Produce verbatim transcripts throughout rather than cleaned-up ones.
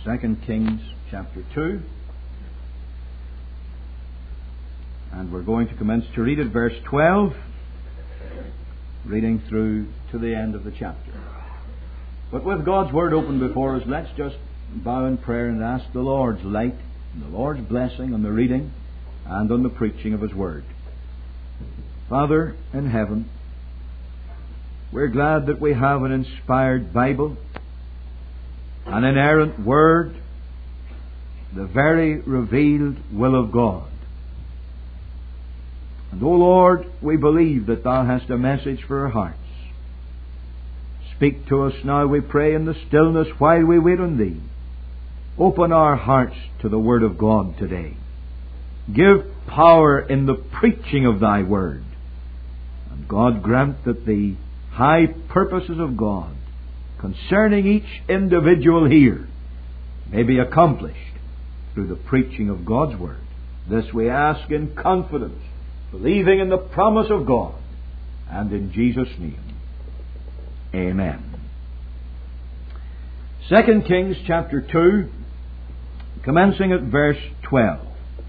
Second Kings chapter two. And we're going to commence to read at verse twelve, reading through to the end of the chapter. But with God's Word open before us, let's just bow in prayer and ask the Lord's light and the Lord's blessing on the reading and on the preaching of His Word. Father in heaven, we're glad that we have an inspired Bible, an inerrant Word, the very revealed will of God. And, O Lord, we believe that Thou hast a message for our hearts. Speak to us now, we pray, in the stillness while we wait on Thee. Open our hearts to the Word of God today. Give power in the preaching of Thy Word. And God grant that the high purposes of God concerning each individual here may be accomplished through the preaching of God's Word. This we ask in confidence, believing in the promise of God, and in Jesus' name. Amen. Second Kings chapter two, commencing at verse twelve.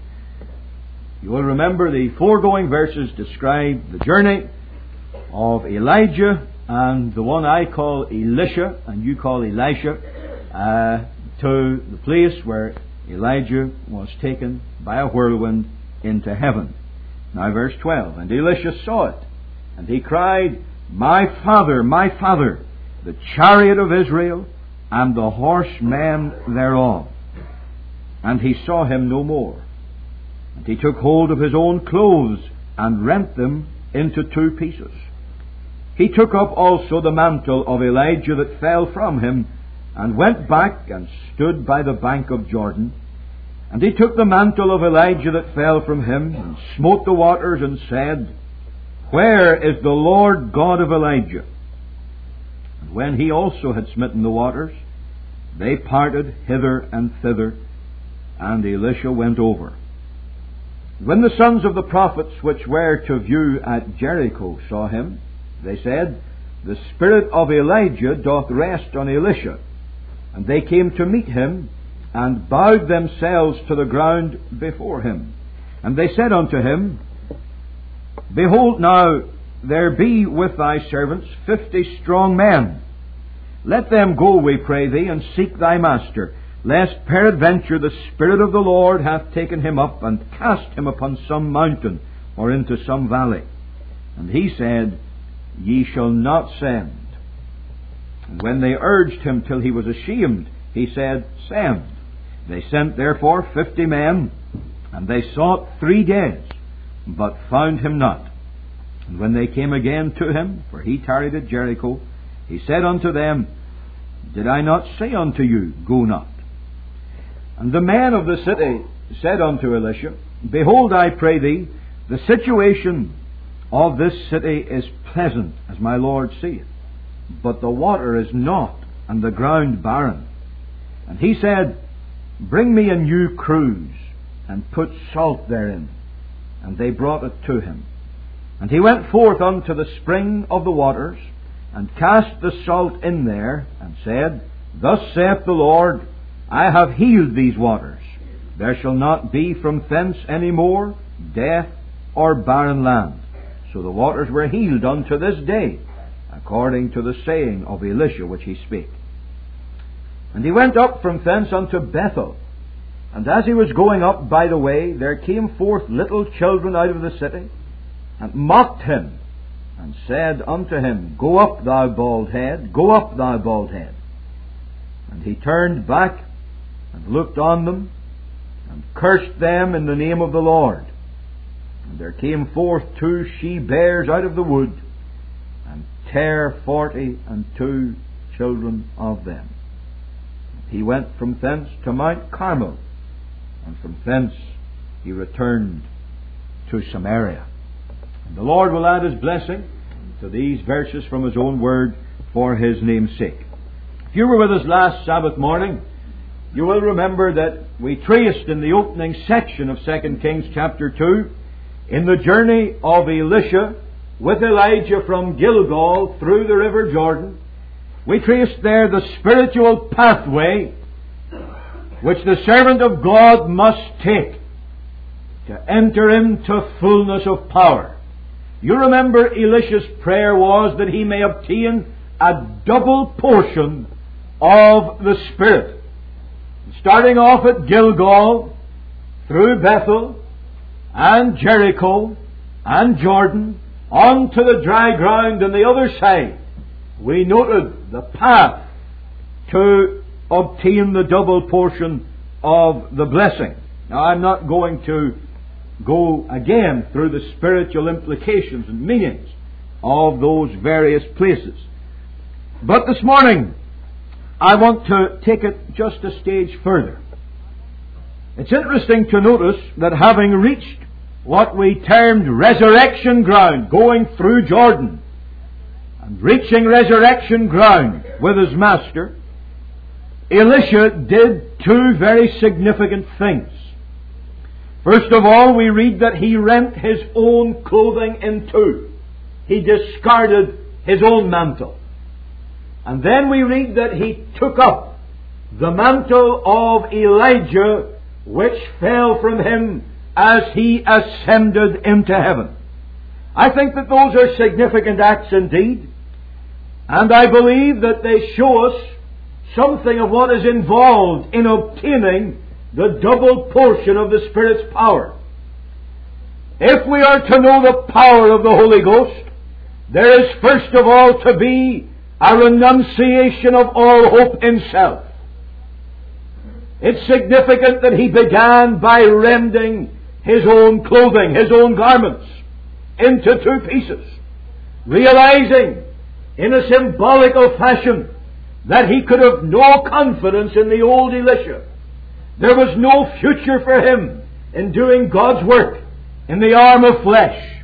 You will remember the foregoing verses describe the journey of Elijah and the one I call Elisha and you call Elisha uh, to the place where Elijah was taken by a whirlwind into heaven. Now verse twelve. And Elisha saw it, and he cried, My father, my father, the chariot of Israel, and the horsemen thereof. And he saw him no more. And he took hold of his own clothes, and rent them into two pieces. He took up also the mantle of Elijah that fell from him, and went back and stood by the bank of Jordan. And he took the mantle of Elijah that fell from him, and smote the waters, and said, Where is the Lord God of Elijah? And when he also had smitten the waters, they parted hither and thither, and Elisha went over. When the sons of the prophets which were to view at Jericho saw him, they said, The spirit of Elijah doth rest on Elisha. And they came to meet him, and bowed themselves to the ground before him. And they said unto him, Behold now, there be with thy servants fifty strong men. Let them go, we pray thee, and seek thy master, lest peradventure the Spirit of the Lord hath taken him up, and cast him upon some mountain, or into some valley. And he said, Ye shall not send. And when they urged him till he was ashamed, he said, Send. They sent therefore fifty men, and they sought three days, but found him not. And when they came again to him, for he tarried at Jericho, he said unto them, Did I not say unto you, Go not? And the men of the city said unto Elisha, Behold, I pray thee, the situation of this city is pleasant, as my Lord seeth, but the water is not, and the ground barren. And he said, Bring me a new cruse, and put salt therein. And they brought it to him. And he went forth unto the spring of the waters, and cast the salt in there, and said, Thus saith the Lord, I have healed these waters. There shall not be from thence any more death or barren land. So the waters were healed unto this day, according to the saying of Elisha which he spake. And he went up from thence unto Bethel. And as he was going up by the way, there came forth little children out of the city, and mocked him, and said unto him, Go up, thou bald head, go up, thou bald head. And he turned back, and looked on them, and cursed them in the name of the Lord. And there came forth two she-bears out of the wood, and tare forty and two children of them. He went from thence to Mount Carmel, and from thence he returned to Samaria. And the Lord will add His blessing to these verses from His own Word for His name's sake. If you were with us last Sabbath morning, you will remember that we traced in the opening section of Second Kings chapter two, in the journey of Elisha with Elijah from Gilgal through the river Jordan, we traced there the spiritual pathway which the servant of God must take to enter into fullness of power. You remember Elisha's prayer was that he may obtain a double portion of the Spirit. Starting off at Gilgal, through Bethel, and Jericho, and Jordan, on to the dry ground on the other side, we noted the path to obtain the double portion of the blessing. Now, I'm not going to go again through the spiritual implications and meanings of those various places. But this morning, I want to take it just a stage further. It's interesting to notice that having reached what we termed resurrection ground, going through Jordan, and reaching resurrection ground with his master, Elisha did two very significant things. First of all, we read that he rent his own clothing in two. He discarded his own mantle. And then we read that he took up the mantle of Elijah, which fell from him as he ascended into heaven. I think that those are significant acts indeed. And I believe that they show us something of what is involved in obtaining the double portion of the Spirit's power. If we are to know the power of the Holy Ghost, there is first of all to be a renunciation of all hope in self. It's significant that he began by rending his own clothing, his own garments, into two pieces, realizing in a symbolical fashion that he could have no confidence in the old Elisha. There was no future for him in doing God's work in the arm of flesh.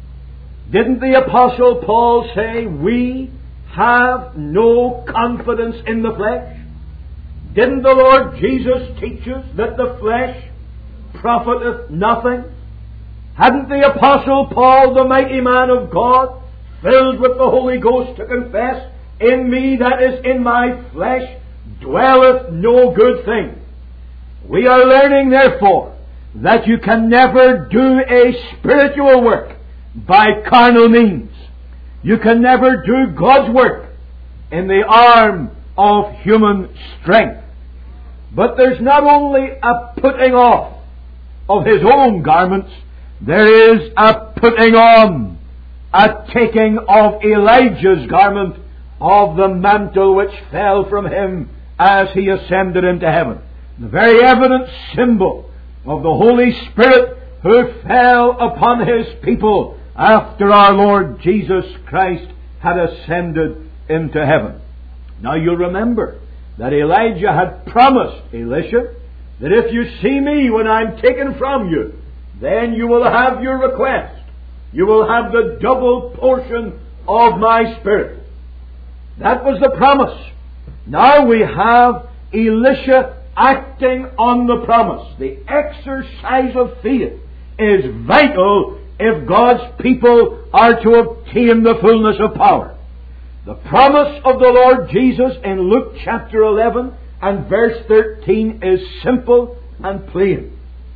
Didn't the Apostle Paul say, we have no confidence in the flesh? Didn't the Lord Jesus teach us that the flesh profiteth nothing? Hadn't the Apostle Paul, the mighty man of God, filled with the Holy Ghost, to confess, in me, that is, in my flesh, dwelleth no good thing? We are learning, therefore, that you can never do a spiritual work by carnal means. You can never do God's work in the arm of human strength. But there's not only a putting off of his own garments, there is a putting on, a taking of Elijah's garment, of the mantle which fell from him as he ascended into heaven. The very evident symbol of the Holy Spirit who fell upon His people after our Lord Jesus Christ had ascended into heaven. Now you'll remember that Elijah had promised Elisha that if you see me when I'm taken from you, then you will have your request. You will have the double portion of my Spirit. That was the promise. Now we have Elisha acting on the promise. The exercise of faith is vital if God's people are to obtain the fullness of power. The promise of the Lord Jesus in Luke chapter eleven and verse thirteen is simple and plain.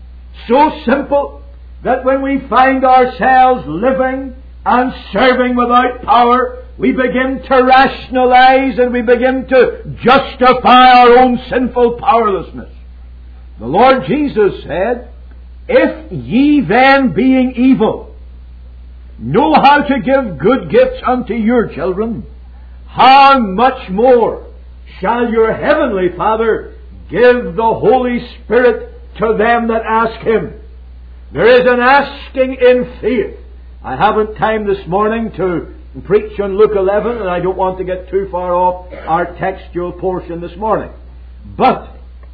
So simple that when we find ourselves living and serving without power, we begin to rationalize and we begin to justify our own sinful powerlessness. The Lord Jesus said, if ye then, being evil, know how to give good gifts unto your children, how much more shall your heavenly Father give the Holy Spirit to them that ask Him? There is an asking in faith. I haven't time this morning to preach on Luke eleven, and I don't want to get too far off our textual portion this morning. But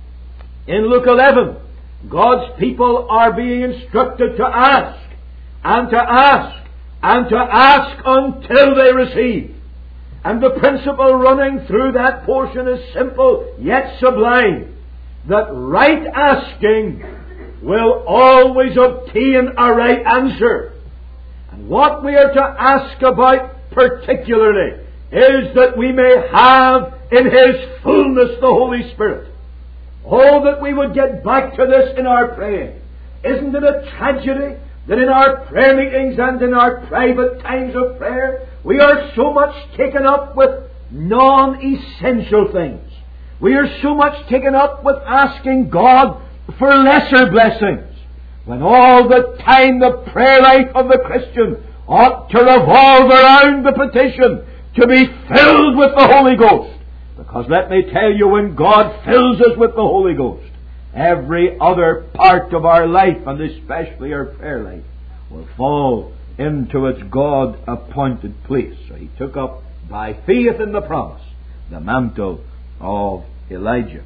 in Luke eleven, God's people are being instructed to ask, and to ask, and to ask until they receive. And the principle running through that portion is simple yet sublime, that right asking will always obtain a right answer. And what we are to ask about particularly is that we may have in His fullness the Holy Spirit. Oh, that we would get back to this in our praying. Isn't it a tragedy that in our prayer meetings and in our private times of prayer, we are so much taken up with non-essential things. We are so much taken up with asking God for lesser blessings, when all the time the prayer life of the Christian ought to revolve around the petition to be filled with the Holy Ghost. Because let me tell you, when God fills us with the Holy Ghost, every other part of our life, and especially our prayer life, will fall into its God-appointed place. So he took up by faith in the promise the mantle of Elijah.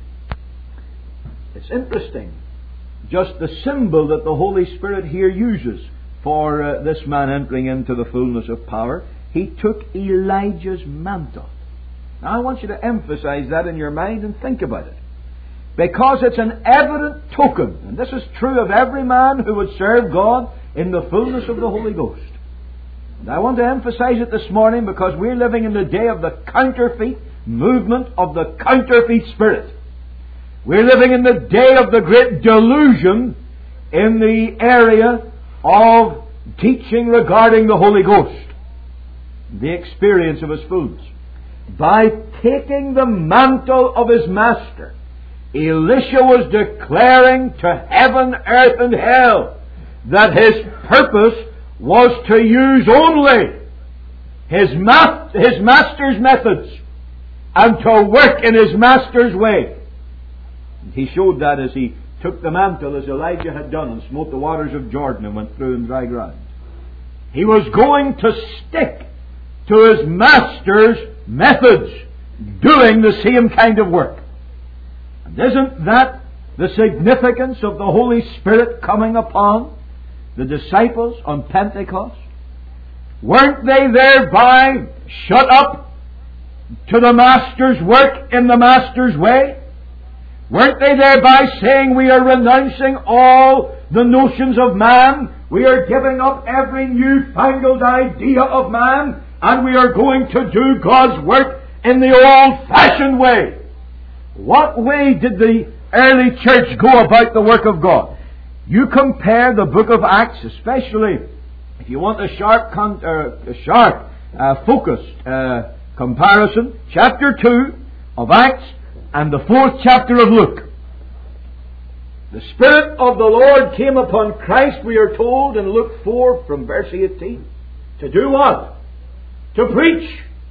It's interesting, just the symbol that the Holy Spirit here uses for uh, this man entering into the fullness of power. He took Elijah's mantle. Now I want you to emphasize that in your mind and think about it. Because it's an evident token, and this is true of every man who would serve God in the fullness of the Holy Ghost. And I want to emphasize it this morning because we're living in the day of the counterfeit movement of the counterfeit spirit. We're living in the day of the great delusion in the area of teaching regarding the Holy Ghost, the experience of His fullness. By taking the mantle of his master, Elisha was declaring to heaven, earth, and hell that his purpose was to use only his, ma- his master's methods and to work in his master's way. He showed that as he took the mantle, as Elijah had done, and smote the waters of Jordan and went through in dry ground. He was going to stick to his master's methods, doing the same kind of work. And isn't that the significance of the Holy Spirit coming upon the disciples on Pentecost? Weren't they thereby shut up to the Master's work in the Master's way? Weren't they thereby saying, we are renouncing all the notions of man, we are giving up every newfangled idea of man, and we are going to do God's work in the old-fashioned way? What way did the early church go about the work of God? You compare the book of Acts, especially if you want a sharp, con- uh, a sharp, uh, focused uh, comparison, chapter two of Acts and the fourth chapter of Luke. The Spirit of the Lord came upon Christ, we are told in Luke four from verse eighteen. To do what? To preach.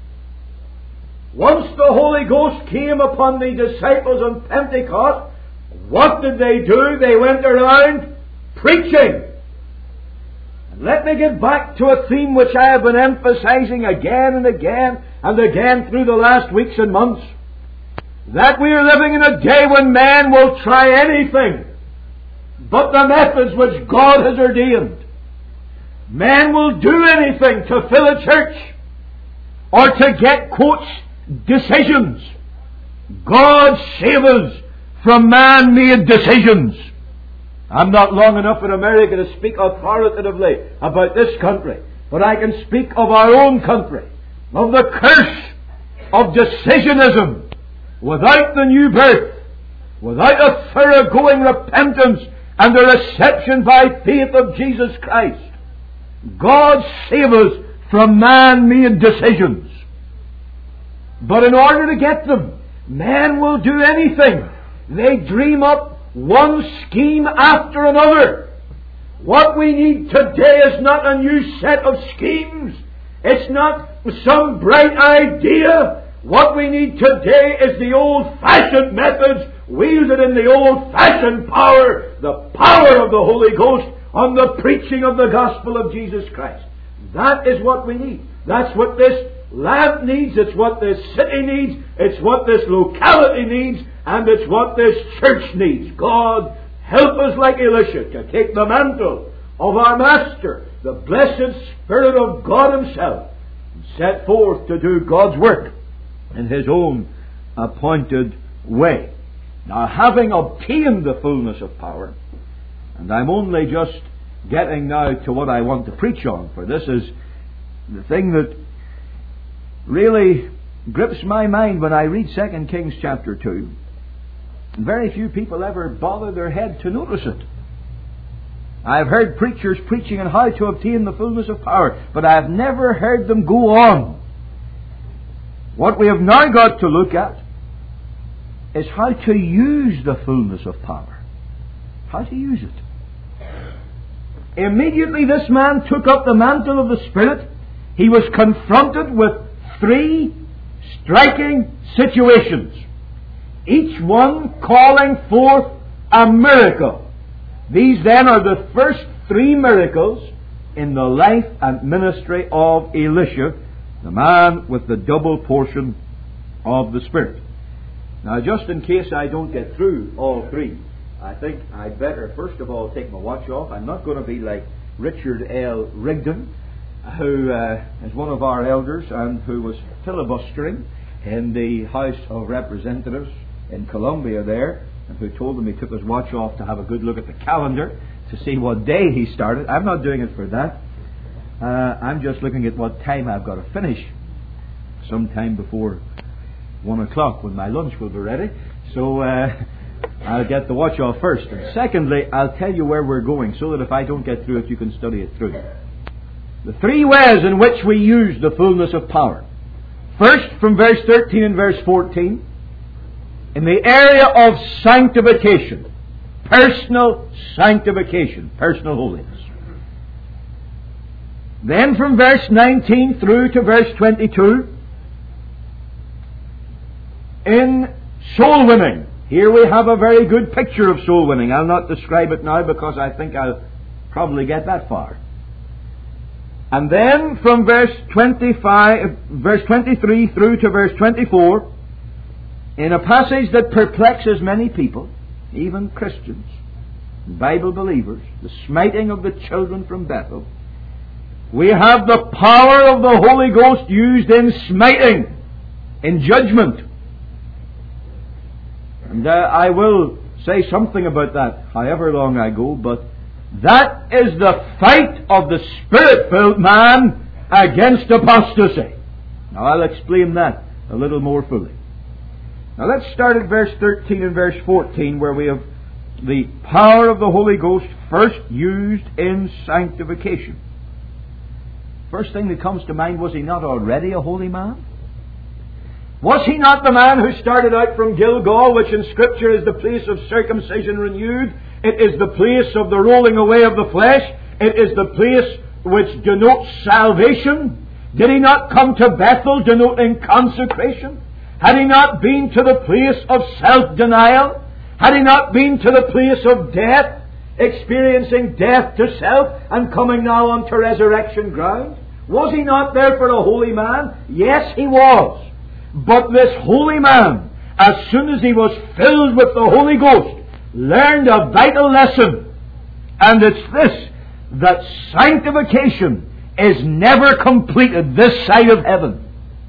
Once the Holy Ghost came upon the disciples on Pentecost, what did they do? They went around preaching. And let me get back to a theme which I have been emphasizing again and again and again through the last weeks and months. That we are living in a day when man will try anything but the methods which God has ordained. Man will do anything to fill a church or to get, quotes, decisions. God save us from man-made decisions. I'm not long enough in America to speak authoritatively about this country, but I can speak of our own country, of the curse of decisionism, without the new birth, without a thoroughgoing repentance and the reception by faith of Jesus Christ. God save us from man-made decisions. But in order to get them, man will do anything. They dream up one scheme after another. What we need today is not a new set of schemes. It's not some bright idea. What we need today is the old-fashioned methods wielded in the old-fashioned power, the power of the Holy Ghost on the preaching of the gospel of Jesus Christ. That is what we need. That's what this land needs. It's what this city needs. It's what this locality needs. And it's what this church needs. God, help us like Elisha to take the mantle of our Master, the blessed Spirit of God Himself, and set forth to do God's work in His own appointed way. Now, having obtained the fullness of power, and I'm only just getting now to what I want to preach on, for this is the thing that really grips my mind when I read Second Kings chapter two. And very few people ever bother their head to notice it. I've heard preachers preaching on how to obtain the fullness of power, but I've never heard them go on. What we have now got to look at is how to use the fullness of power. How to use it. Immediately this man took up the mantle of the Spirit. He was confronted with three striking situations, each one calling forth a miracle. These then are the first three miracles in the life and ministry of Elisha, the man with the double portion of the Spirit. Now, just in case I don't get through all three, I think I'd better first of all take my watch off. I'm not going to be like Richard L. Rigdon, who uh, is one of our elders and who was filibustering in the House of Representatives in Columbia there, and who told him he took his watch off to have a good look at the calendar to see what day he started. I'm not doing it for that. Uh, I'm just looking at what time I've got to finish. Sometime before one o'clock when my lunch will be ready. So uh, I'll get the watch off first. And secondly, I'll tell you where we're going so that if I don't get through it, you can study it through. The three ways in which we use the fullness of power. First, from verse thirteen and verse fourteen, in the area of sanctification, personal sanctification, personal holiness. Then from verse nineteen through to verse twenty-two, in soul winning. Here we have a very good picture of soul winning. I'll not describe it now because I think I'll probably get that far. And then from verse twenty-five, verse twenty-three through to verse twenty-four, in a passage that perplexes many people, even Christians, Bible believers, the smiting of the children from Bethel, we have the power of the Holy Ghost used in smiting, in judgment. And uh, I will say something about that, however long I go, but that is the fight of the Spirit-filled man against apostasy. Now I'll explain that a little more fully. Now let's start at verse thirteen and verse fourteen, where we have the power of the Holy Ghost first used in sanctification. First thing that comes to mind, was he not already a holy man? Was he not the man who started out from Gilgal, which in Scripture is the place of circumcision renewed? It is the place of the rolling away of the flesh. It is the place which denotes salvation. Did he not come to Bethel denoting consecration? Had he not been to the place of self-denial? Had he not been to the place of death, experiencing death to self and coming now onto resurrection ground? Was he not there for a holy man? Yes, he was. But this holy man, as soon as he was filled with the Holy Ghost, learned a vital lesson. And it's this, that sanctification is never completed this side of heaven.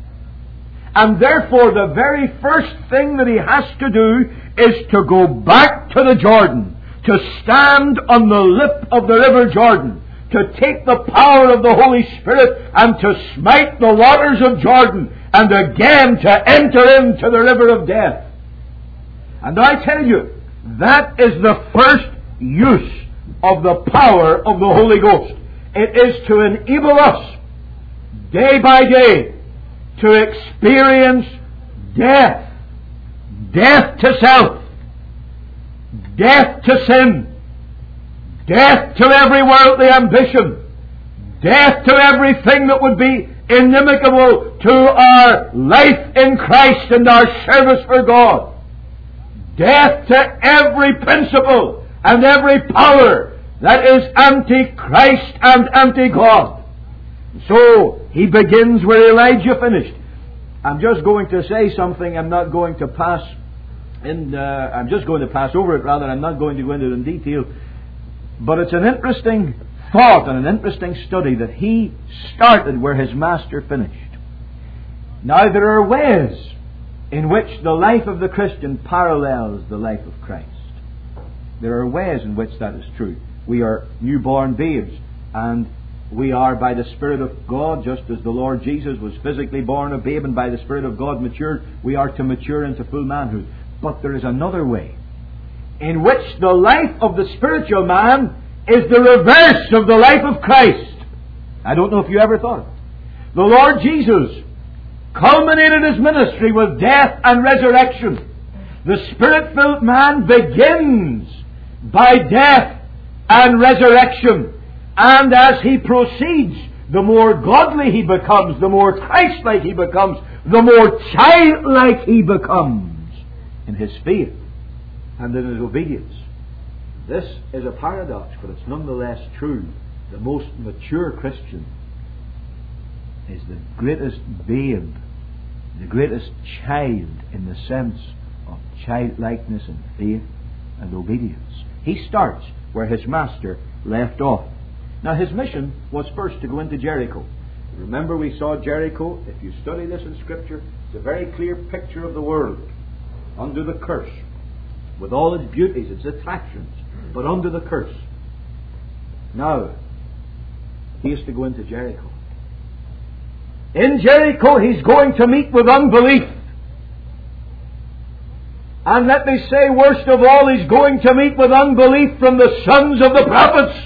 And therefore the very first thing that he has to do is to go back to the Jordan, to stand on the lip of the river Jordan, to take the power of the Holy Spirit and to smite the waters of Jordan, and again to enter into the river of death. And I tell you, that is the first use of the power of the Holy Ghost. It is to enable us, day by day, to experience death. Death to self. Death to sin. Death to every worldly ambition. Death to everything that would be inimical to our life in Christ and our service for God. Death to every principle and every power that is anti-Christ and anti-God. So he begins where Elijah finished. I'm just going to say something. I'm not going to pass in. Uh, I'm just going to pass over it. Rather, I'm not going to go into it in detail. But it's an interesting thought and an interesting study that he started where his master finished. Now there are ways in which the life of the Christian parallels the life of Christ. There are ways in which that is true. We are newborn babes, and we are by the Spirit of God, just as the Lord Jesus was physically born a babe and by the Spirit of God matured, we are to mature into full manhood. But there is another way, in which the life of the spiritual man is the reverse of the life of Christ. I don't know if you ever thought of it. The Lord Jesus culminated His ministry with death and resurrection. The Spirit-filled man begins by death and resurrection. And as he proceeds, the more godly he becomes, the more Christ-like he becomes, the more childlike he becomes in his faith and in his obedience. This is a paradox, but it's nonetheless true. The most mature Christian is the greatest babe, the greatest child in the sense of childlikeness and faith and obedience. He starts where his master left off. Now, his mission was first to go into Jericho. Remember, we saw Jericho. If you study this in Scripture, it's a very clear picture of the world under the curse, with all its beauties, its attractions, but under the curse. Now, he is to go into Jericho. In Jericho, he's going to meet with unbelief. And let me say, worst of all, he's going to meet with unbelief from the sons of the prophets.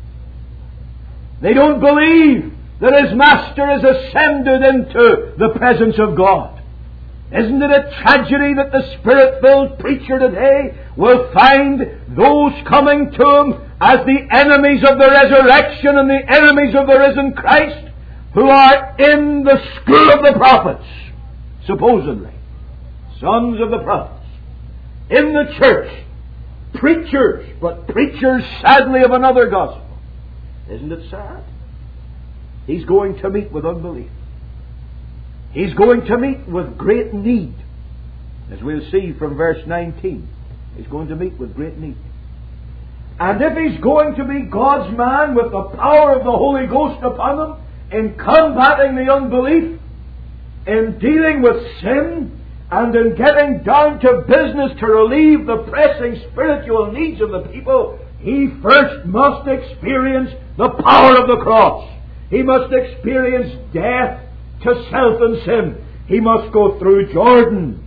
They don't believe that his master has ascended into the presence of God. Isn't it a tragedy that the Spirit-filled preacher today will find those coming to him as the enemies of the resurrection and the enemies of the risen Christ, who are in the school of the prophets, supposedly, sons of the prophets, in the church, preachers, but preachers sadly of another gospel. Isn't it sad? He's going to meet with unbelief. He's going to meet with great need. As we'll see from verse nineteen, he's going to meet with great need. And if he's going to be God's man with the power of the Holy Ghost upon him, in combating the unbelief, in dealing with sin, and in getting down to business to relieve the pressing spiritual needs of the people, he first must experience the power of the cross. He must experience death to self and sin. He must go through Jordan.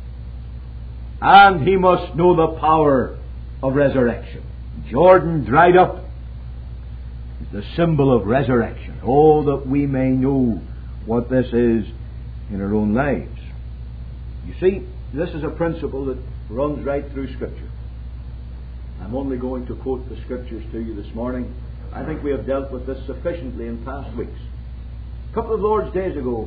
And he must know the power of resurrection. Jordan dried up is the symbol of resurrection. Oh, that we may know what this is in our own lives. You see, this is a principle that runs right through Scripture. I'm only going to quote the Scriptures to you this morning. I think we have dealt with this sufficiently in past weeks. A couple of Lord's days ago,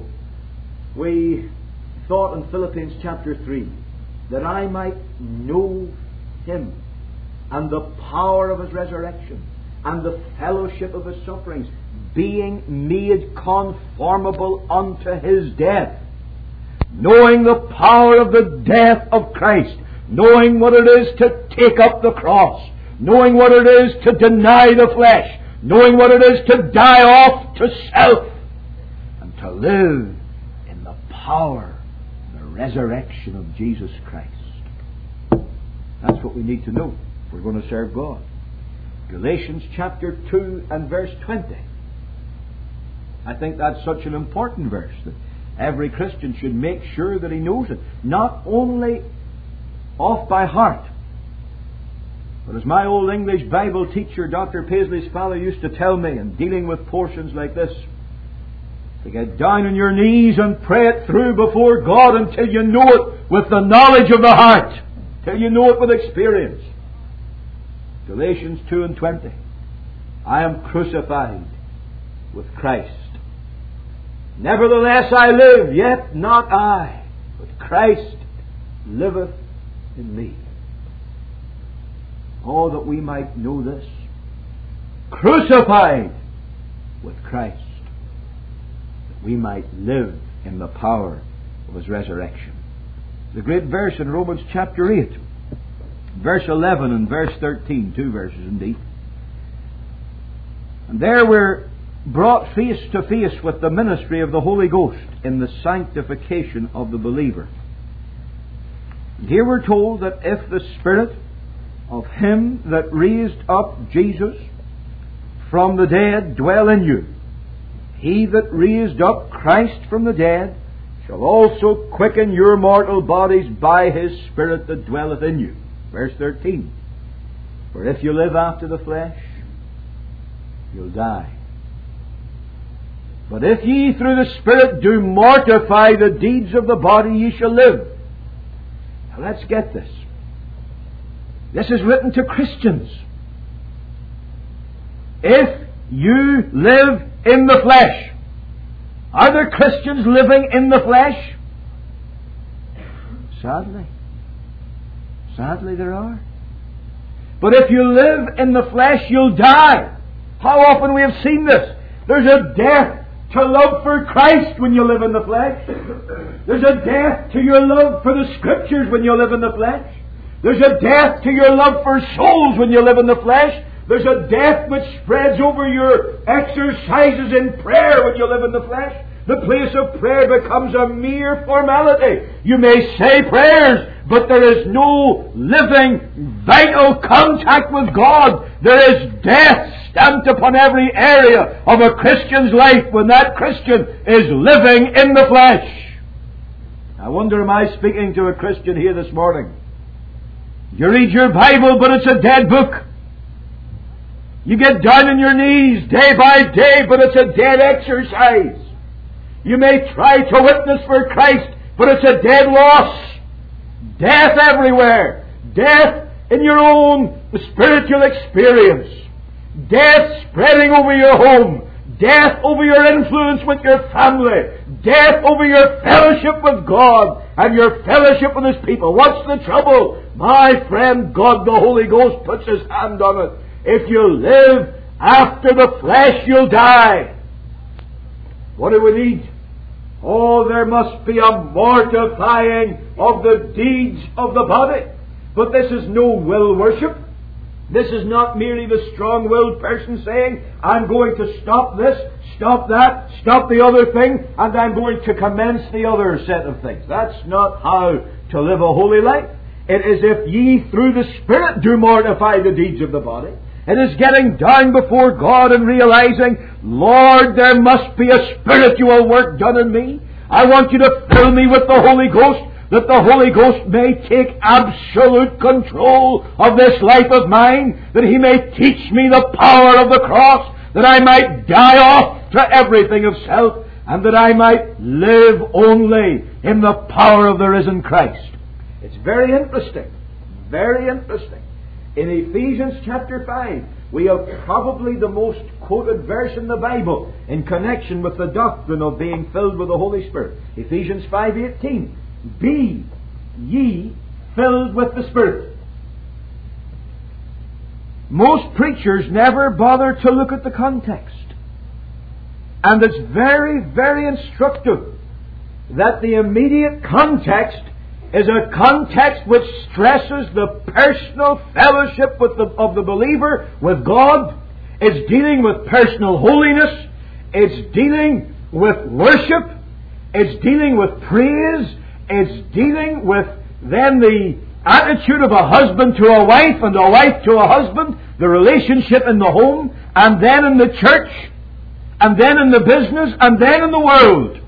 we thought in Philippians chapter three that I might know Him and the power of His resurrection and the fellowship of His sufferings, being made conformable unto His death, knowing the power of the death of Christ, knowing what it is to take up the cross, knowing what it is to deny the flesh, knowing what it is to die off to self, and to live in the power, the resurrection of Jesus Christ. That's what we need to know if we're going to serve God. Galatians chapter two and verse twenty. I think that's such an important verse that every Christian should make sure that he knows it. Not only off by heart, but as my old English Bible teacher, Doctor Paisley's fellow, used to tell me in dealing with portions like this, to get down on your knees and pray it through before God until you know it with the knowledge of the heart, till you know it with experience. Galatians two and twenty. I am crucified with Christ. Nevertheless I live, yet not I, but Christ liveth in me. Oh, that we might know this. Crucified with Christ, that we might live in the power of His resurrection. The great verse in Romans chapter eight, verse eleven and verse thirteen, two verses indeed. And there we're brought face to face with the ministry of the Holy Ghost in the sanctification of the believer. And here we're told that if the Spirit of Him that raised up Jesus from the dead dwell in you, He that raised up Christ from the dead shall also quicken your mortal bodies by His Spirit that dwelleth in you. Verse thirteen. For if you live after the flesh, you'll die. But if ye through the Spirit do mortify the deeds of the body, ye shall live. Now let's get this. This is written to Christians. If you live in the flesh, are there Christians living in the flesh? Sadly. Sadly there are. But if you live in the flesh, you'll die. How often we have seen this? There's a death to love for Christ when you live in the flesh. There's a death to your love for the Scriptures when you live in the flesh. There's a death to your love for souls when you live in the flesh. There's a death which spreads over your exercises in prayer when you live in the flesh. The place of prayer becomes a mere formality. You may say prayers, but there is no living, vital contact with God. There is death stamped upon every area of a Christian's life when that Christian is living in the flesh. I wonder, am I speaking to a Christian here this morning? You read your Bible, but it's a dead book. You get down on your knees day by day, but it's a dead exercise. You may try to witness for Christ, but it's a dead loss. Death everywhere. Death in your own spiritual experience. Death spreading over your home. Death over your influence with your family. Death over your fellowship with God and your fellowship with His people. What's the trouble? My friend, God the Holy Ghost puts His hand on it. If you live after the flesh, you'll die. What do we need? Oh, there must be a mortifying of the deeds of the body. But this is no will worship. This is not merely the strong-willed person saying, I'm going to stop this, stop that, stop the other thing, and I'm going to commence the other set of things. That's not how to live a holy life. It is if ye through the Spirit do mortify the deeds of the body. It is getting down before God and realizing, Lord, there must be a spiritual work done in me. I want you to fill me with the Holy Ghost, that the Holy Ghost may take absolute control of this life of mine, that He may teach me the power of the cross, that I might die off to everything of self, and that I might live only in the power of the risen Christ. It's very interesting, very interesting. In Ephesians chapter five, we have probably the most quoted verse in the Bible in connection with the doctrine of being filled with the Holy Spirit. Ephesians five eighteen. Be ye filled with the Spirit. Most preachers never bother to look at the context. And it's very, very instructive that the immediate context is a context which stresses the personal fellowship with the, of the believer with God. It's dealing with personal holiness. It's dealing with worship. It's dealing with praise. It's dealing with then the attitude of a husband to a wife and a wife to a husband, the relationship in the home, and then in the church, and then in the business, and then in the world.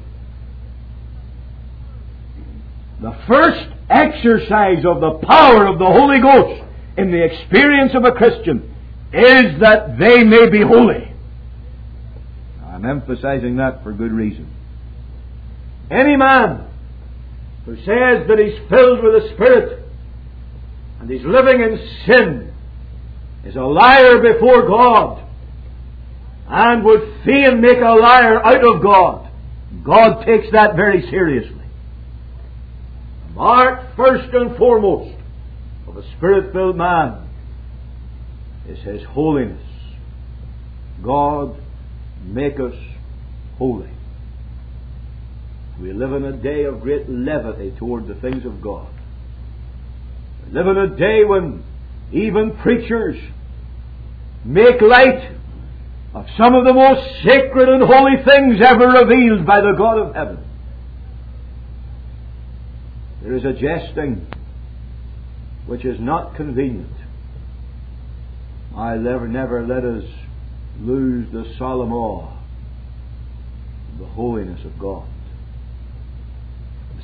The first exercise of the power of the Holy Ghost in the experience of a Christian is that they may be holy. I'm emphasizing that for good reason. Any man who says that he's filled with the Spirit and he's living in sin is a liar before God and would fain make a liar out of God. God takes that very seriously. The mark first and foremost of a Spirit-filled man is his holiness. God, make us holy. We live in a day of great levity toward the things of God. We live in a day when even preachers make light of some of the most sacred and holy things ever revealed by the God of heaven. There is a jesting which is not convenient. I never, never let us lose the solemn awe of the holiness of God.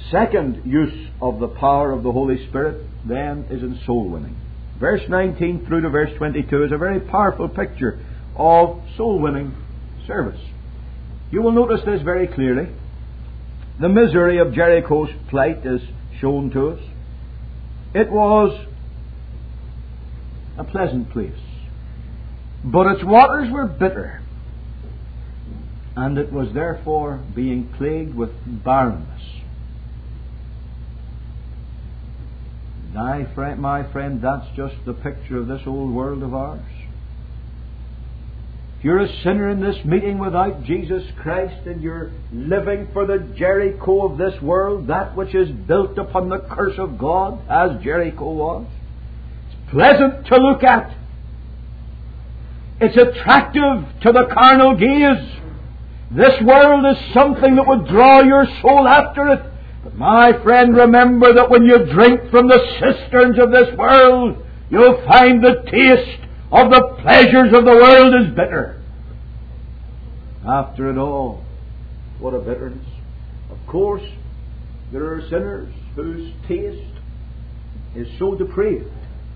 second use of the power of the Holy Spirit then is in soul winning. Verse nineteen through to verse twenty-two is a very powerful picture of soul winning service. You will notice this very clearly. The misery of Jericho's plight is shown to us. It was a pleasant place, but its waters were bitter, and it was therefore being plagued with barrenness. My friend, my friend, that's just the picture of this old world of ours. If you're a sinner in this meeting without Jesus Christ, and you're living for the Jericho of this world, that which is built upon the curse of God, as Jericho was, it's pleasant to look at. It's attractive to the carnal gaze. This world is something that would draw your soul after it. But my friend, remember that when you drink from the cisterns of this world, you'll find the taste of the pleasures of the world is bitter. After it all, what a bitterness. Of course, there are sinners whose taste is so depraved,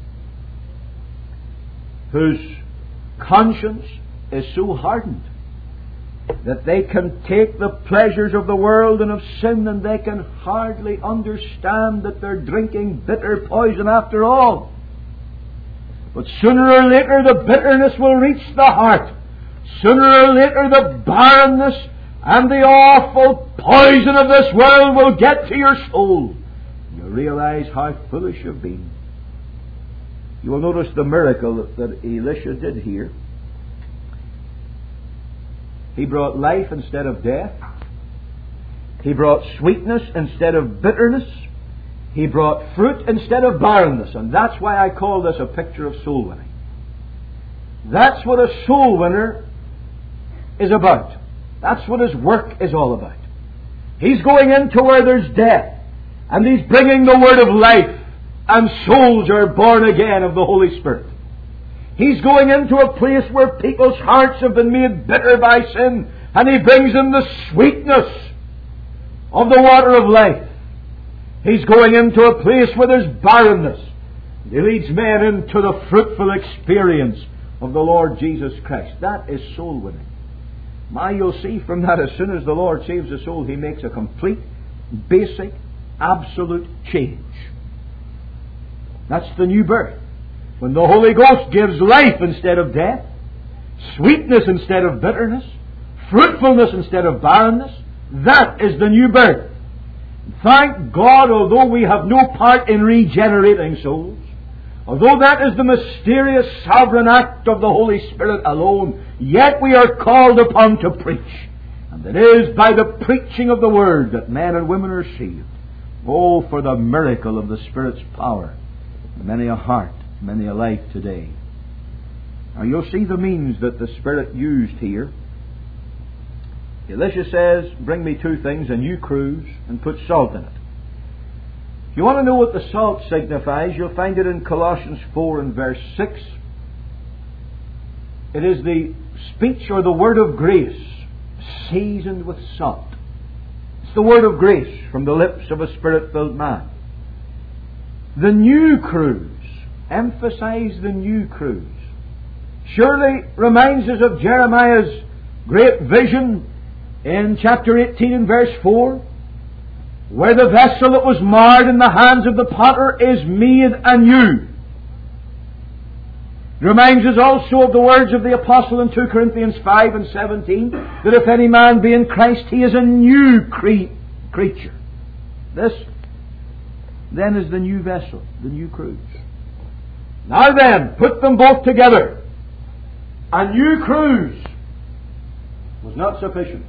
whose conscience is so hardened, that they can take the pleasures of the world and of sin, and they can hardly understand that they're drinking bitter poison after all. But sooner or later the bitterness will reach the heart. Sooner or later the barrenness and the awful poison of this world will get to your soul. You realize how foolish you've been. You will notice the miracle that, that Elisha did here. He brought life instead of death. He brought sweetness instead of bitterness. He brought fruit instead of barrenness. And that's why I call this a picture of soul winning. That's what a soul winner is about. That's what his work is all about. He's going into where there's death, and he's bringing the word of life, and souls are born again of the Holy Spirit. He's going into a place where people's hearts have been made bitter by sin, and he brings them the sweetness of the water of life. He's going into a place where there's barrenness. He leads men into the fruitful experience of the Lord Jesus Christ. That is soul winning. My, you'll see from that, as soon as the Lord saves a soul, He makes a complete, basic, absolute change. That's the new birth. When the Holy Ghost gives life instead of death, sweetness instead of bitterness, fruitfulness instead of barrenness, that is the new birth. Thank God, although we have no part in regenerating souls, although that is the mysterious sovereign act of the Holy Spirit alone, yet we are called upon to preach. And it is by the preaching of the Word that men and women are saved. Oh, for the miracle of the Spirit's power. Many a heart, many a life today. Now you'll see the means that the Spirit used here. Elisha says, bring me two things, a new cruse, and put salt in it. If you want to know what the salt signifies, you'll find it in Colossians four and verse six. It is the speech or the word of grace seasoned with salt. It's the word of grace from the lips of a Spirit-filled man. The new cruse. Emphasize the new cruse. Surely reminds us of Jeremiah's great vision in chapter eighteen and verse four, where the vessel that was marred in the hands of the potter is made anew. It reminds us also of the words of the Apostle in two Corinthians five and seventeen, that if any man be in Christ, he is a new cre- creature. This then is the new vessel, the new cruse. Now then, put them both together. A new cruse was not sufficient.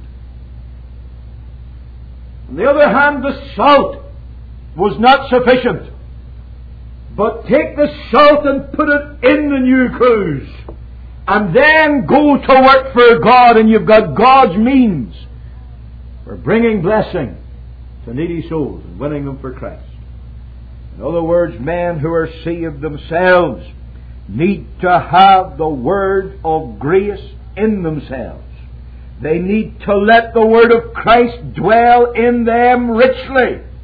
On the other hand, the salt was not sufficient. But take the salt and put it in the new cruse, and then go to work for God, and you've got God's means for bringing blessing to needy souls and winning them for Christ. In other words, men who are saved themselves need to have the word of grace in themselves. They need to let the word of Christ dwell in them richly.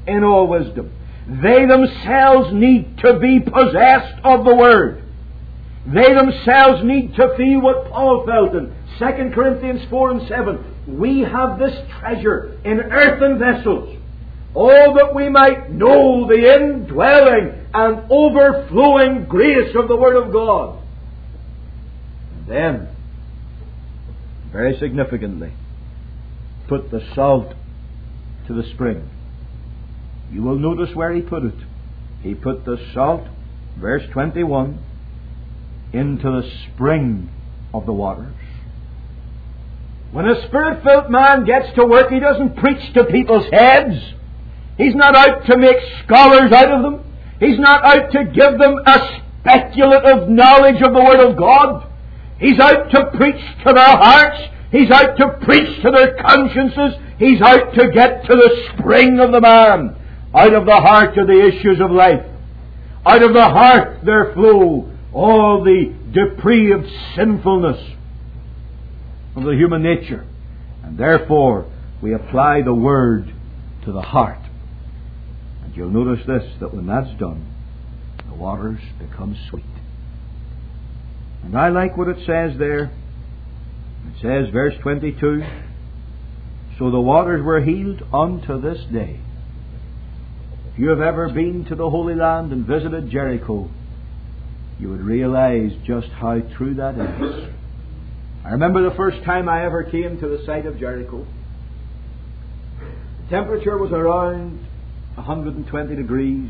in all wisdom. They themselves need to be possessed of the Word. They themselves need to feel what Paul felt in Second Corinthians four and seven. We have this treasure in earthen vessels, all that we might know the indwelling and overflowing grace of the Word of God. And then, very significantly, put the salt to the spring. You will notice where he put it. He put the salt, verse twenty-one, into the spring of the waters. When a Spirit-filled man gets to work, he doesn't preach to people's heads. He's not out to make scholars out of them. He's not out to give them a speculative knowledge of the Word of God. He's out to preach to their hearts. He's out to preach to their consciences. He's out to get to the spring of the man. Out of the heart are the issues of life. Out of the heart there flow all the depraved sinfulness of the human nature. And therefore we apply the Word to the heart. And you'll notice this, that when that's done, the waters become sweet. And I like what it says there. It says, verse twenty-two, so the waters were healed unto this day. If you have ever been to the Holy Land and visited Jericho, you would realize just how true that is. I remember the first time I ever came to the site of Jericho. The temperature was around one hundred twenty degrees,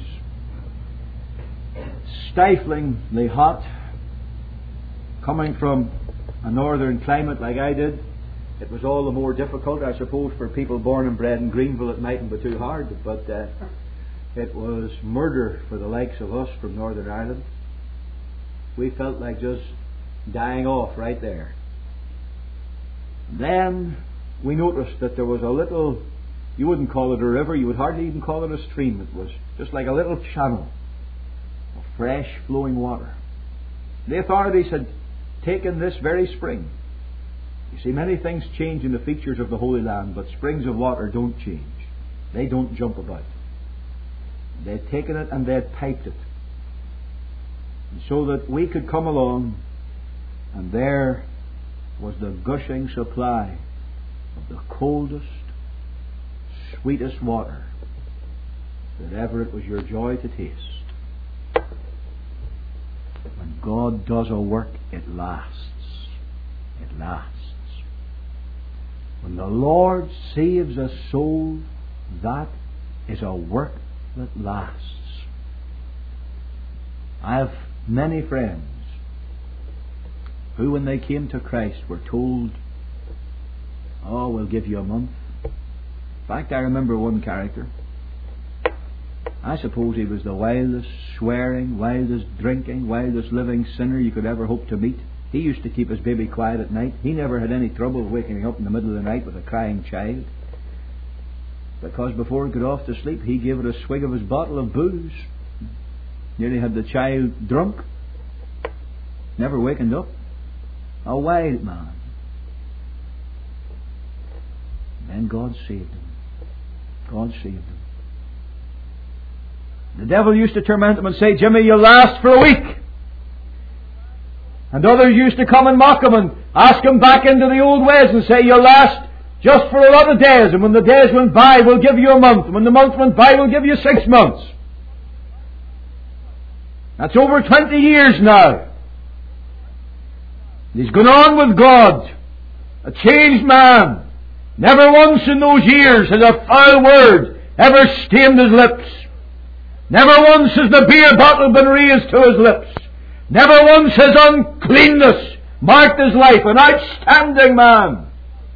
stiflingly hot, coming from a northern climate like I did. It was all the more difficult, I suppose, for people born and bred in Greenville. It mightn't be too hard, but uh, it was murder for the likes of us from Northern Ireland. We felt like just dying off right there. Then we noticed that there was a little, you wouldn't call it a river, you would hardly even call it a stream. It was just like a little channel of fresh flowing water. The authorities had taken this very spring. You see, many things change in the features of the Holy Land, but springs of water don't change. They don't jump about. They'd taken it and they'd piped it, and so that we could come along, and there was the gushing supply of the coldest, sweetest water that ever it was your joy to taste. When God does a work, it lasts. It lasts. When the Lord saves a soul, that is a work that lasts. I have many friends who, when they came to Christ, were told, oh, we'll give you a month. In fact, I remember one character. I suppose he was the wildest swearing, wildest drinking, wildest living sinner you could ever hope to meet. He used to keep his baby quiet at night. He never had any trouble waking up in the middle of the night with a crying child, because before he got off to sleep, he gave it a swig of his bottle of booze. Nearly had the child drunk. Never wakened up. A wild man. And then God saved him. God saved him. The devil used to torment him and say, Jimmy, you'll last for a week. And others used to come and mock him and ask him back into the old ways and say, you'll last just for a lot of days, and when the days went by, we'll give you a month. And when the month went by, we'll give you six months. That's over twenty years now. And he's gone on with God, a changed man. Never once in those years has a foul word ever stained his lips. Never once has the beer bottle been raised to his lips. Never once has uncleanness marked his life. An outstanding man.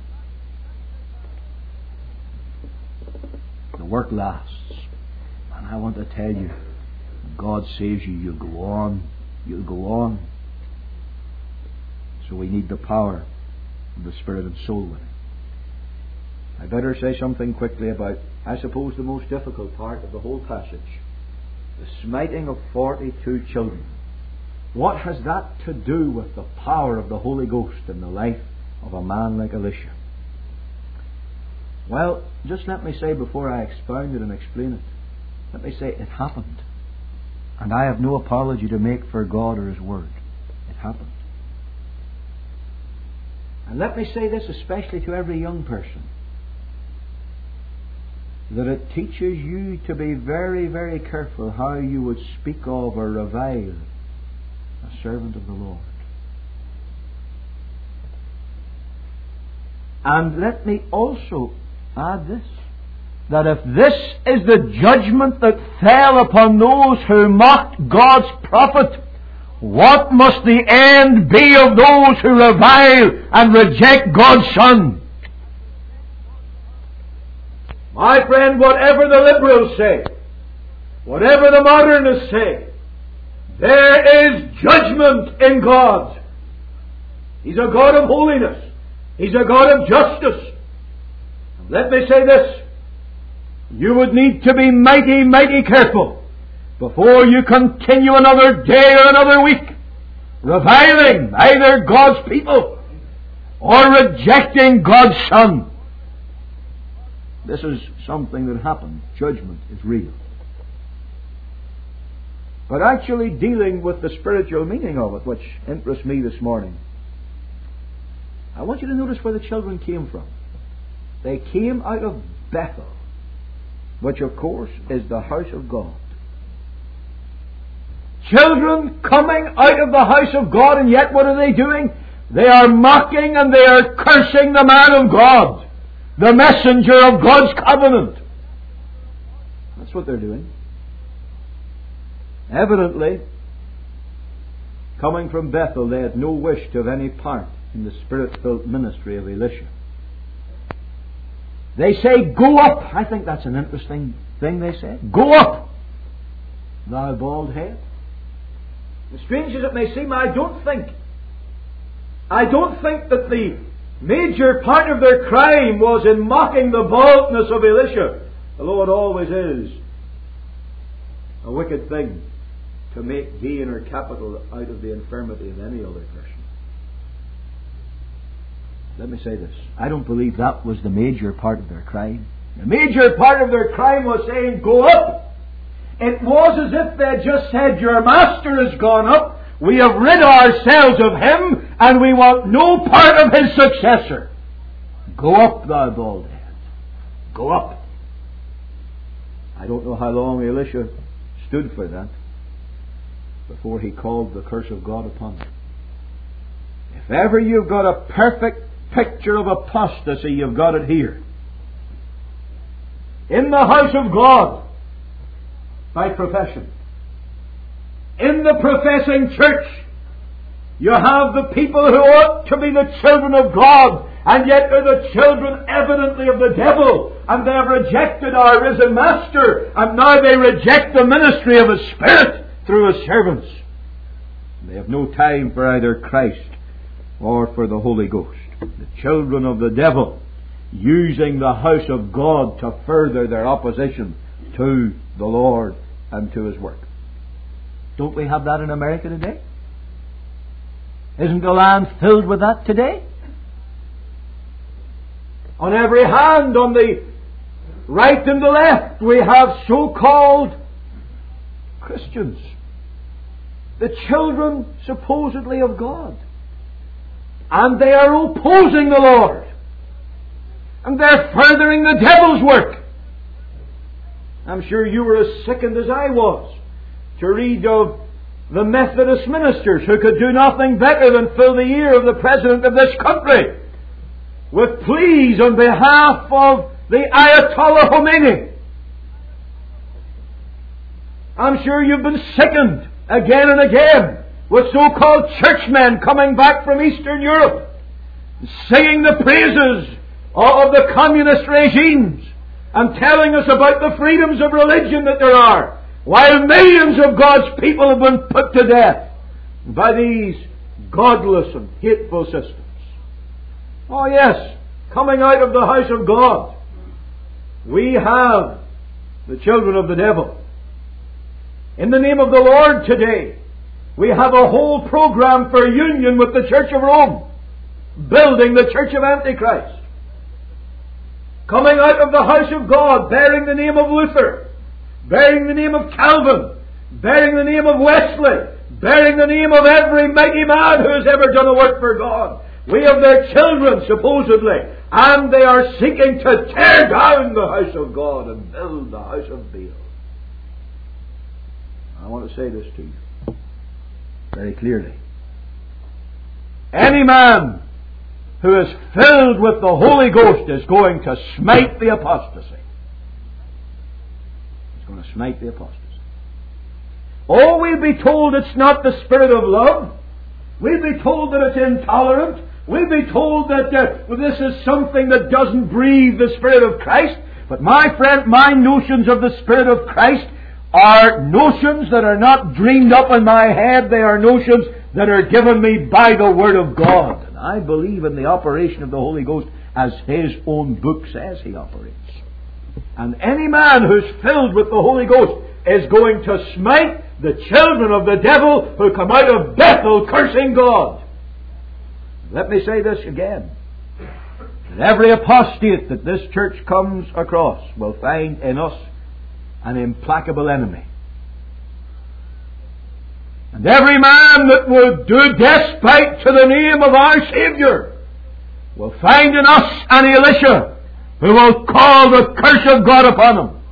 The work lasts. And I want to tell you, when God saves you, you'll go on. You'll go on. So we need the power of the Spirit and soul winning. I better say something quickly about, I suppose, the most difficult part of the whole passage. The smiting of forty-two children. What has that to do with the power of the Holy Ghost in the life of a man like Elisha? Well, just let me say before I expound it and explain it, let me say it happened. And I have no apology to make for God or His Word. It happened. And let me say this especially to every young person, that it teaches you to be very, very careful how you would speak of or revile a servant of the Lord. And let me also add this, that if this is the judgment that fell upon those who mocked God's prophet, what must the end be of those who revile and reject God's Son? My friend, whatever the liberals say, whatever the modernists say, there is judgment in God. He's a God of holiness. He's a God of justice. And let me say this. You would need to be mighty, mighty careful before you continue another day or another week reviling either God's people or rejecting God's Son. This is something that happened. Judgment is real. But actually dealing with the spiritual meaning of it, which interests me this morning, I want you to notice where the children came from. They came out of Bethel, which of course is the house of God. Children coming out of the house of God, and yet what are they doing? They are mocking and they are cursing the man of God, the messenger of God's covenant. That's what they're doing. Evidently, coming from Bethel, they had no wish to have any part in the Spirit-filled ministry of Elisha. They say, "Go up." I think that's an interesting thing they say. "Go up, thou bald head." As strange as it may seem, I don't think, I don't think that the major part of their crime was in mocking the baldness of Elisha, although it always is a wicked thing to make gain or capital out of the infirmity of any other person. Let me say this. I don't believe that was the major part of their crime. The major part of their crime was saying, "Go up." It was as if they had just said, "Your master has gone up. We have rid ourselves of him, and we want no part of his successor. Go up, thou bald head. Go up." I don't know how long Elisha stood for that before he called the curse of God upon him. If ever you've got a perfect picture of apostasy, you've got it here. In the house of God, by profession. In the professing church, you have the people who ought to be the children of God, and yet are the children evidently of the devil, and they have rejected our risen Master, and now they reject the ministry of His Spirit through His servants. They have no time for either Christ or for the Holy Ghost. The children of the devil, using the house of God to further their opposition to the Lord and to His work. Don't we have that in America today? Isn't the land filled with that today? On every hand, on the right and the left, we have so-called Christians, the children supposedly of God. And they are opposing the Lord. And they're furthering the devil's work. I'm sure you were as sickened as I was to read of the Methodist ministers who could do nothing better than fill the ear of the President of this country with pleas on behalf of the Ayatollah Khomeini. I'm sure you've been sickened again and again with so-called churchmen coming back from Eastern Europe, singing the praises of the communist regimes and telling us about the freedoms of religion that there are, while millions of God's people have been put to death by these godless and hateful systems. Oh yes, coming out of the house of God, we have the children of the devil. In the name of the Lord today, we have a whole program for union with the Church of Rome, building the Church of Antichrist. coming out of the house of God, bearing the name of Luther, bearing the name of Calvin, bearing the name of Wesley, bearing the name of every mighty man who has ever done a work for God. We have their children, supposedly, and they are seeking to tear down the house of God and build the house of Baal. I want to say this to you very clearly. Any man who is filled with the Holy Ghost is going to smite the apostasy. He's going to smite the apostasy. Oh, we'll be told it's not the spirit of love. We'll be told that it's intolerant. We'll be told that uh, well, this is something that doesn't breathe the Spirit of Christ. But my friend, my notions of the Spirit of Christ are notions that are not dreamed up in my head. They are notions that are given me by the Word of God. And I believe in the operation of the Holy Ghost as His own book says He operates. And any man who's filled with the Holy Ghost is going to smite the children of the devil who come out of Bethel cursing God. Let me say this again. That every apostate that this church comes across will find in us an implacable enemy. And every man that would do despite to the name of our Saviour will find in us an Elisha who will call the curse of God upon him.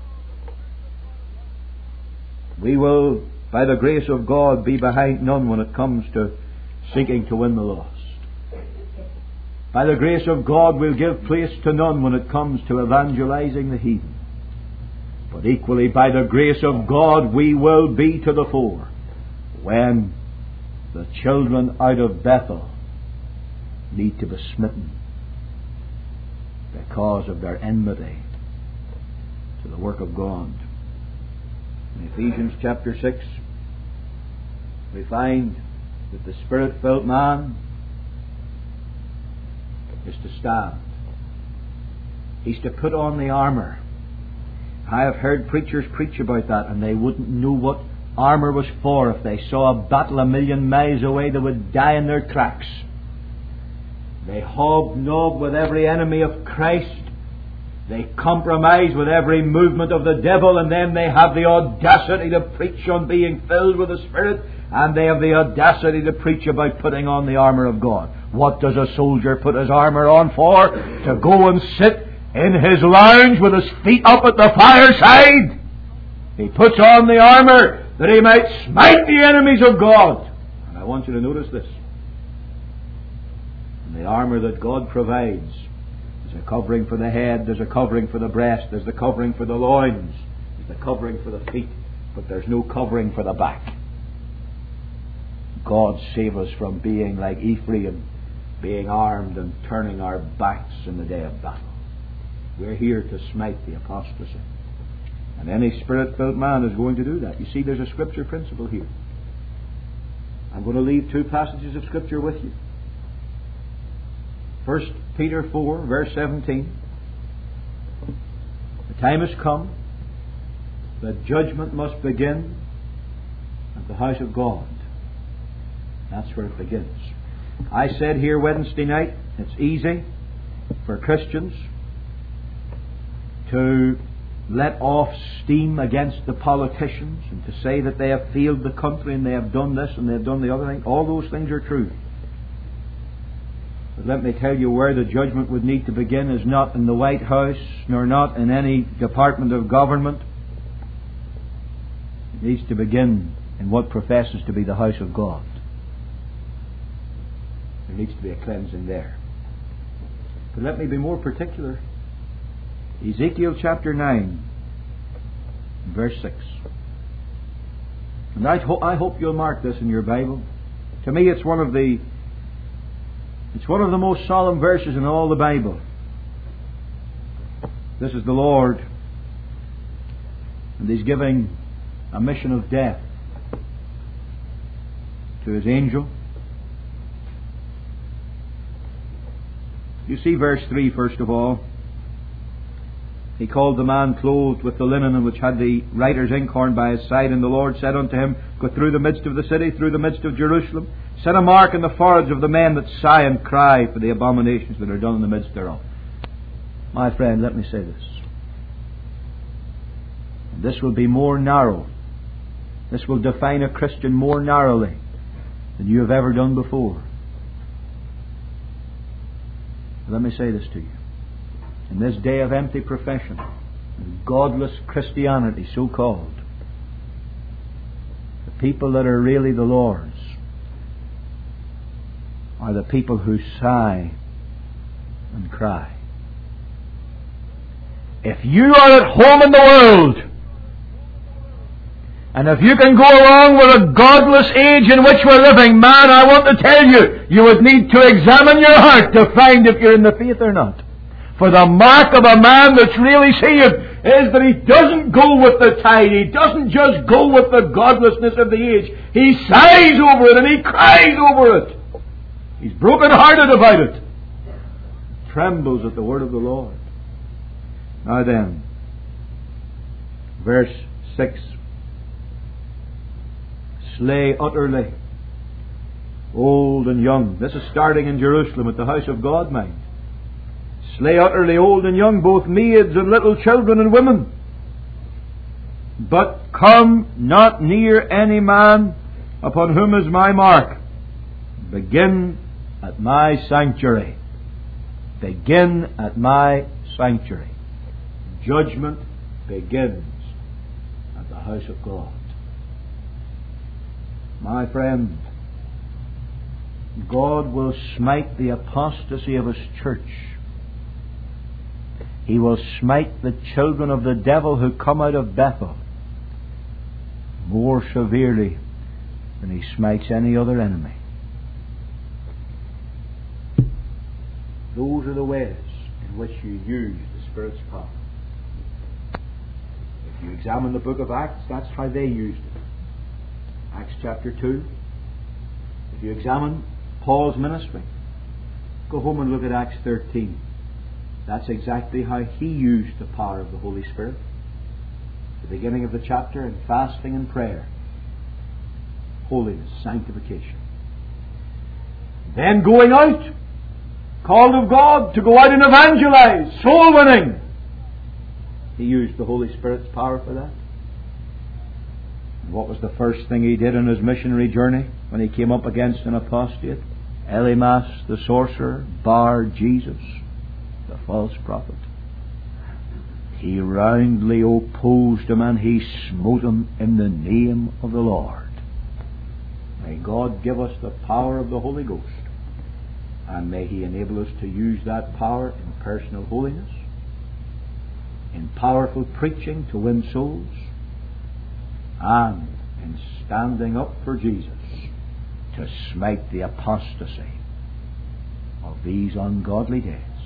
We will, by the grace of God, be behind none when it comes to seeking to win the lost. By the grace of God, we'll give place to none when it comes to evangelizing the heathen. But equally, by the grace of God, we will be to the fore when the children out of Bethel need to be smitten because of their enmity to the work of God. In Ephesians chapter six, we find that the Spirit-filled man is to stand. He's to put on the armour. I have heard preachers preach about that, and they wouldn't know what armour was for. If they saw a battle a million miles away, they would die in their tracks. They hobnob with every enemy of Christ. They compromise with every movement of the devil, and then they have the audacity to preach on being filled with the Spirit, and they have the audacity to preach about putting on the armour of God. What does a soldier put his armour on for? To go and sit in his lounge with his feet up at the fireside. He puts on the armour that he might smite the enemies of God. And I want you to notice this. And the armour that God provides, there's a covering for the head, there's a covering for the breast, there's the covering for the loins, there's the covering for the feet, but there's no covering for the back. God save us from being like Ephraim, being armed and turning our backs in the day of battle. We're here to smite the apostasy. And any Spirit-filled man is going to do that. You see, there's a Scripture principle here. I'm going to leave two passages of Scripture with you. First Peter four, verse seventeen. The time has come that judgment must begin at the house of God. That's where it begins. I said here Wednesday night, it's easy for Christians to let off steam against the politicians and to say that they have failed the country and they have done this and they have done the other thing. All those things are true. But let me tell you, where the judgment would need to begin is not in the White House, nor not in any department of government. It needs to begin in what professes to be the house of God. There needs to be a cleansing there. But let me be more particular. Ezekiel chapter nine, verse six. And I, ho- I hope you'll mark this in your Bible. To me, it's one of the it's one of the most solemn verses in all the Bible. This is the Lord, and He's giving a mission of death to His angel. You see verse three first of all. He called the man clothed with the linen, and which had the writer's inkhorn by his side. And the Lord said unto him, Go through the midst of the city, through the midst of Jerusalem. Set a mark in the foreheads of the men that sigh and cry for the abominations that are done in the midst thereof. My friend, let me say this. And this will be more narrow. This will define a Christian more narrowly than you have ever done before. Let me say this to you. In this day of empty profession, godless Christianity, so called, the people that are really the Lord's are the people who sigh and cry. If you are at home in the world, and if you can go along with a godless age in which we're living, man, I want to tell you, you would need to examine your heart to find if you're in the faith or not. For the mark of a man that's really saved is that he doesn't go with the tide. He doesn't just go with the godlessness of the age. He sighs over it and he cries over it. He's broken-hearted about it. Trembles at the word of the Lord. Now then, verse six. Slay utterly old and young. This is starting in Jerusalem at the house of God, mind. Slay utterly old and young, both maids and little children and women. But come not near any man upon whom is my mark. Begin at my sanctuary. Begin at my sanctuary. Judgment begins at the house of God. My friend, God will smite the apostasy of His church. He will smite the children of the devil who come out of Bethel more severely than He smites any other enemy. Those are the ways in which you use the Spirit's power. If you examine the book of Acts, that's how they used it. Acts chapter two. If you examine Paul's ministry, go home and look at Acts thirteen. That's exactly how he used the power of the Holy Spirit. The beginning of the chapter in fasting and prayer. Holiness, sanctification. Then going out, called of God to go out and evangelize, soul winning. He used the Holy Spirit's power for that. And what was the first thing he did on his missionary journey when he came up against an apostate? Elymas the sorcerer, Bar Jesus, the false prophet. He roundly opposed him and he smote him in the name of the Lord. May God give us the power of the Holy Ghost, and may He enable us to use that power in personal holiness, in powerful preaching to win souls, and in standing up for Jesus to smite the apostasy of these ungodly days.